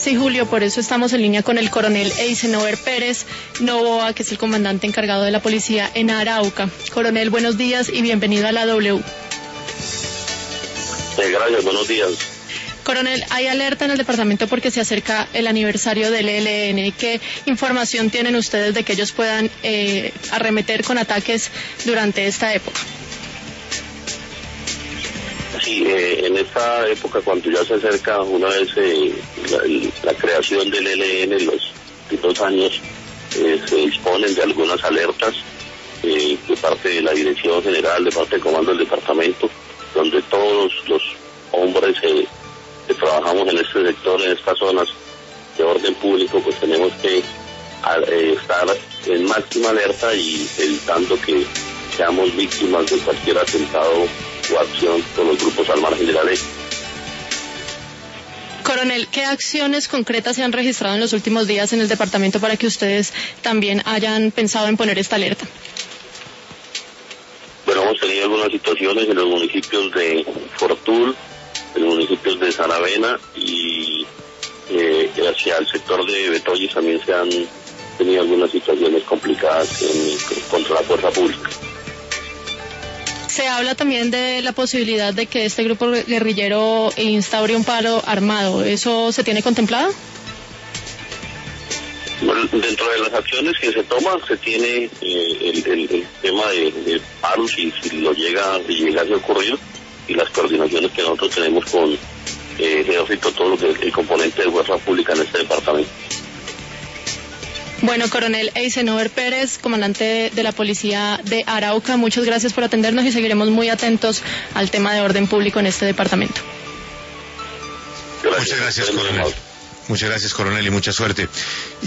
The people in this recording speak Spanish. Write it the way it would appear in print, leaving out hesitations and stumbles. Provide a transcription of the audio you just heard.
Sí, Julio, por eso estamos en línea con el coronel Eisenover Pérez Novoa, que es el comandante encargado de la policía en Arauca. Coronel, buenos días y bienvenido a la W. Gracias, buenos días. Coronel, hay alerta en el departamento porque se acerca el aniversario del ELN. ¿Qué información tienen ustedes de que ellos puedan arremeter con ataques durante esta época? Sí, en esta época, cuando ya se acerca una vez la creación del ELN, los 2 años, se disponen de algunas alertas de parte de la Dirección General, de parte del Comando del Departamento, donde todos los hombres que trabajamos en este sector, en estas zonas de orden público, pues tenemos que estar en máxima alerta y evitando que seamos víctimas de cualquier atentado o acción con los grupos al margen de la ley. Coronel, ¿qué acciones concretas se han registrado en los últimos días en el departamento para que ustedes también hayan pensado en poner esta alerta? Bueno, hemos tenido algunas situaciones en los municipios de Fortul, en los municipios de Saravena y hacia el sector de Betoyes también se han tenido algunas situaciones complicadas contra la fuerza pública. Se habla también de la posibilidad de que este grupo guerrillero instaure un paro armado. ¿Eso se tiene contemplado? Bueno, dentro de las acciones que se toman, se tiene el tema de paros, si llegase a ocurrir, y las coordinaciones que nosotros tenemos con Ejército, todo lo que el componente de fuerza pública en este departamento. Bueno, coronel Eisenover Pérez, comandante de la policía de Arauca, muchas gracias por atendernos y seguiremos muy atentos al tema de orden público en este departamento. Muchas gracias, coronel. Muchas gracias, coronel, y mucha suerte.